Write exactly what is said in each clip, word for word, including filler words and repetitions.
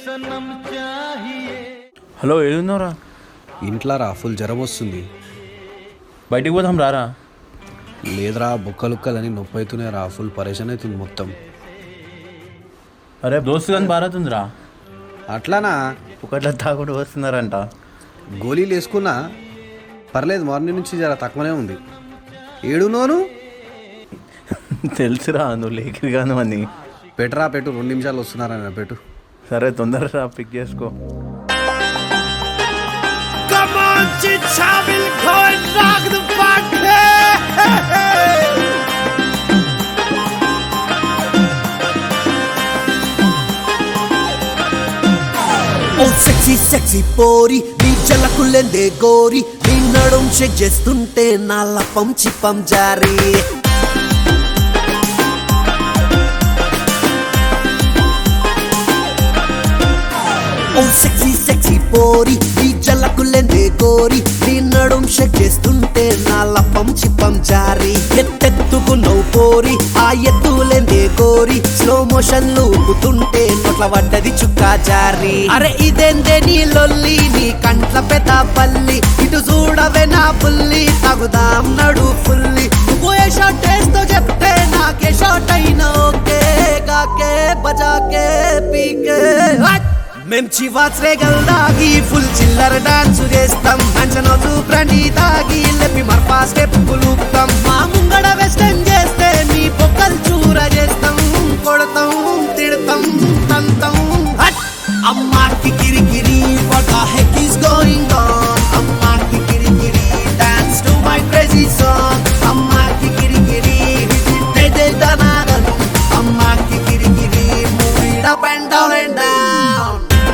Hello ఏడున్నారా? ఇంట్లో రా, full జ్వరం వస్తుంది. బయటికి పోదాం రారా. లేదురా, బొక్కలుక్కలని నొప్పి అవుతున్నాయి రా, ఫుల్ పరేషాన్ అవుతుంది మొత్తం. అరే దోస్తు కానీ బారాతుందిరా. అట్లానా? ఒకట్లా తాగుడు వస్తున్నారంట. గోళీలు వేసుకున్నా పర్లేదు, మార్నింగ్ నుంచి జర తక్కువనే ఉంది. ఏడునోను తెలుసురా, నువ్వు లేకిరిగాను అని. పెట్టురా, పెట్టు, రెండు నిమిషాలు వస్తున్నారా, పెట్టు. సరే తొందరగా పిక్ చేసుకో. ఓ సెక్సీ సెక్సీ పోరి, నీ జలకులెందే గోరి, నీ నడుం చెక్ చేస్తుంటే నా లపం చిప్పం జారీ. ఓ సెక్సీ సెక్సీ పోరి, నీ జలకులెందే గోరి, నీ నడుం చెక్ చేస్తుంటే నా లపం చిప్పం జారీ. ఎత్తెత్తుకున్నావు పోరి, ఆ ఎత్తులెందే గోరి, స్లో మోషన్ లూపుతుంటే నోట్ల పడ్డది చుక్క జారి. అరే ఇదేందే నీ లొల్లి, నీ కంట్ల పెద్ద పల్లి, ఇటు చూడవే నా పుల్లి, తగుదాం నడు ఫుల్లి. నువ్వు ఏ షాట్ వేస్తో చెప్తే నాకే షాట్ అయినా ఓకే, కాకే బజాకే పీకే. మేం చివాత్రే గల్దాగి ఫుల్ చిల్లర డాన్స్ చేస్తాం, అంచనోజు బ్రాండీ తాగి లెప్పి మర్పా స్టెప్పులుపుతాం. మా ముంగడ వెస్టర్న్ చేస్తే మీ పొక్కలు చూర చేస్తాం, కొడతాం తిడతాం తంతం. అమ్మాకి కిరికిరి, what the heck is going on? అమ్మాకి కిరికిరి, dance to my crazy song. అమ్మాకి కిరికిరి, hit it de danadan. అమ్మాకి కిరికిరి, move it up and down and down.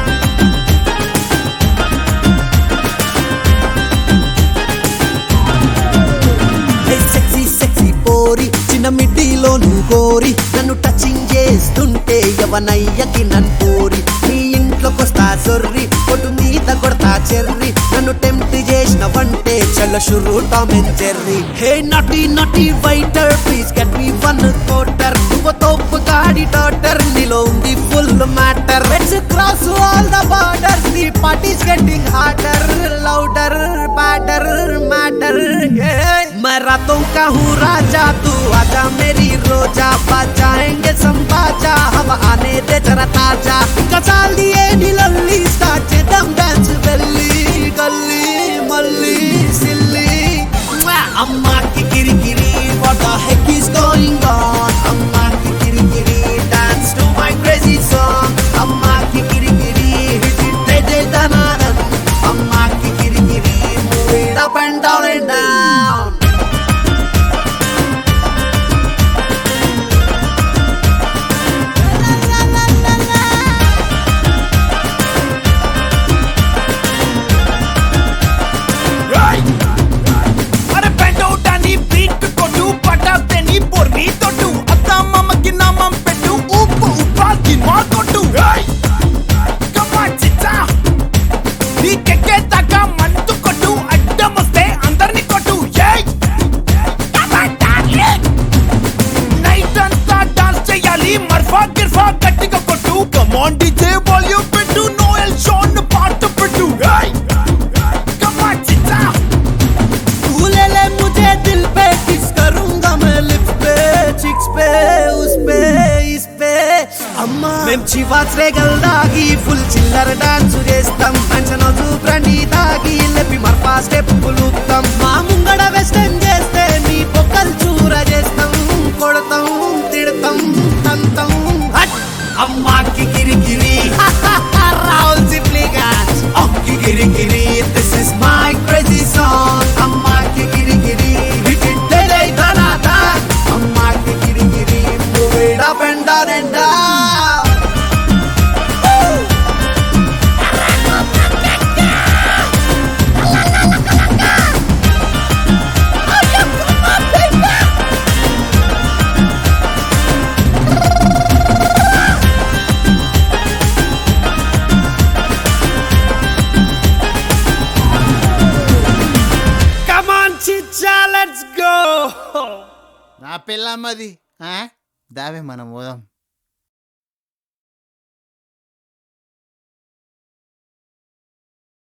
చిన్న మిడ్డీలో నువ్వు కోరి, నన్ను టచింగ్ చేస్తుంటే ఎవనయ్యకి నన్ను కోరి. నీ ఇంట్లోకొస్తా సొర్రి, కొట్టు మీద కొడతా చెర్రి, నన్ను టెంప్ట్ చేసిన వంటే చల్ల షురు Tom and Jerry. Hey naughty naughty waiter, please get me one quarter. నువ్వు తోపు గాడి డాటర్, నీలో ఉంది full matter. Let's cross all the borders, the party's getting harder, louder better matter. मैं रातों का हूँ राजा, तू आजा मेरी रोजा, बजाएंगे संबाजा, हम आने दे जरा ताजा. कचाल दिए नीलल्ली, स्टार्ट చేద్దాం డాన్స్ గల్లీ గల్లీ మల్లీ సిల్లీ. అమ్మాకి కిరికిరి, what the heck is going on? అమ్మాకి కిరికిరి, dance to my crazy song. అమ్మాకి కిరికిరి, hit it de de danadan. అమ్మాకి కిరికిరి, move it up and down and down. చివాత్రే గల్దాగి ఫుల్ చిల్లర డాన్స్ చేస్తాం, అంచనోజు బ్రాండీ తాగి లెప్పి మర్పా స్టెప్పులుపుతాం. మా ముంగడ వెస్టర్న్ చేస్తే మీ పొక్కలు చూర చేస్తాం, కొడతాం తిడతాం తంతం. అమ్మాకి కిరికిరి, రాహుల్ సిప్లిగన్స్. అమ్మాకి కిరికిరి, this is my crazy song. అమ్మాకి కిరికిరి, హిట్ ఇట్ డే డే దనాదన్. అమ్మాకి కిరికిరి, move it up and down and down. నా పిల్లమ్మది దావే మనం పోదాం.